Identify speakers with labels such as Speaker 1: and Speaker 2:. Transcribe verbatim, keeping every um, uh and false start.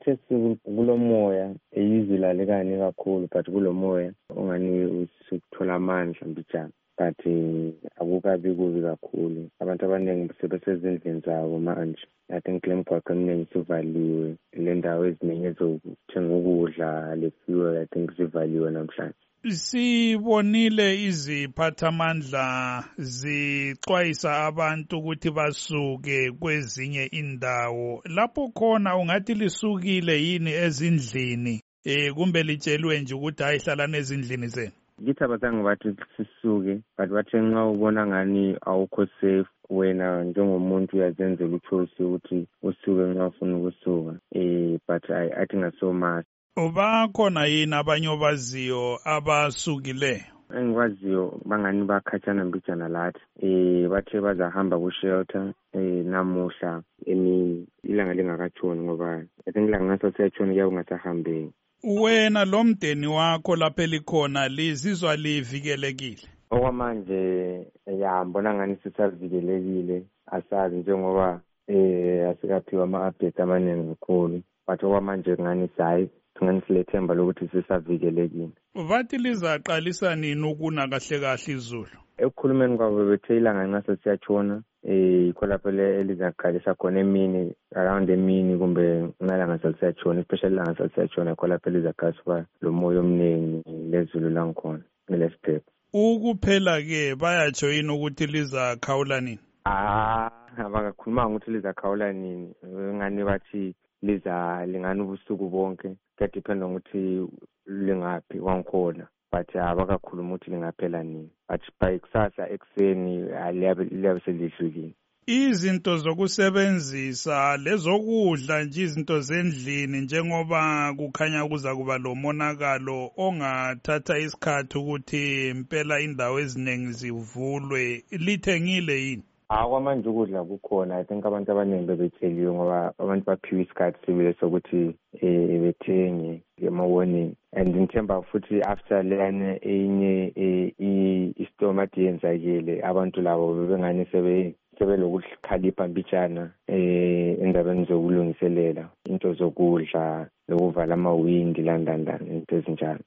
Speaker 1: khathesi kulomoya izwi lalikani kakhulu but kulomoya ongani usukuthola amandla mbijana but akukabi kubi kakhulu. Abantu abaningi sebesezindlini zabo manje. I think kule mgwaqo eminingi sivaliwe, le ndawo eziningi ezokuthenga ukudla lefiwe I think zivaliwe namhlanje.
Speaker 2: Sibonile iziphathamandla zixwayisa abantu ukuthi basuke kwezinye indawo. Lapho khona ungathi lisukile yini ezindlini eh kumbe litshelwe nje ukuthi ayihlala ezindlini zenu?
Speaker 1: Ngithi abazange bathi sisuke but bathe nxa ubona ngani awukho safe wena njengomuntu uyazenzela ichoice ukuthi usuke nxa ufuna ukusuka eh but I think so much.
Speaker 2: Bakhona yini abanye obaziyo abasukileyo?
Speaker 1: Engikwaziyo bangani bakhatshana mbijana lathi eh bathe bazahamba ku shelter eh namuhla emini ilanga lingakatshoni ngoba I think ilanga ngaso siyatshona kuyabe ungasahambeki.
Speaker 2: Wena lo mdeni wakho lapha elikhona lizizwa livikelekile?
Speaker 1: Okwamanje yambona ngani sisavikelekile asazi njengoba eh asikaphiwa ama-updates amaningi kakhulu but okwamanje ngani sayi ngani silethemba lokuthi sisavikelekile.
Speaker 2: Bathi lizaqalisa nini ukuna kahle kahle izulu?
Speaker 1: Ekukhulumeni kwabo bethe ilanga ngaso siyatshona eh ikho lapho elizaqalisa khona emini around emini kumbe ngalanga salisiyatshona especially langa salisiyatshona khona lapho elizaqalisa lo moya omningi lezulu langikhona nelesiphepho.
Speaker 2: Ukuphela ke bayatsho yini ukuthi lizakhawula nini?
Speaker 1: Ah abakakhuluma ukuthi lizakhawula nini ngani bathi liza lingana ubusuku bonke kuyadependa ngokuthi lingaphi wangikhona but abakakhuluma ukuthi lingaphela nini but by kusasa ekseni liyabe selidlulile.
Speaker 2: Izinto zokusebenzisa lezokudla nje izinto zendlini njengoba kukhanya kuza kuba lo monakalo ongathatha isikhathi ukuthi impela indawo eziningi zivulwe lithengile yini?
Speaker 1: Akwamanje ukudla kukhona I think abantu abaningi bebetheliwe ngoba abantu baphiwe isikhathi sibile sokuthi eh bethenge ngemawoni and ngithemba futhi after lana enye i-stomach yenzakile abantu labo bebengani sebe sebelokukhalipha mbijana eh endabeni zokulungiselela into zokudla lokuvala amawindi landandana into ezinjalo.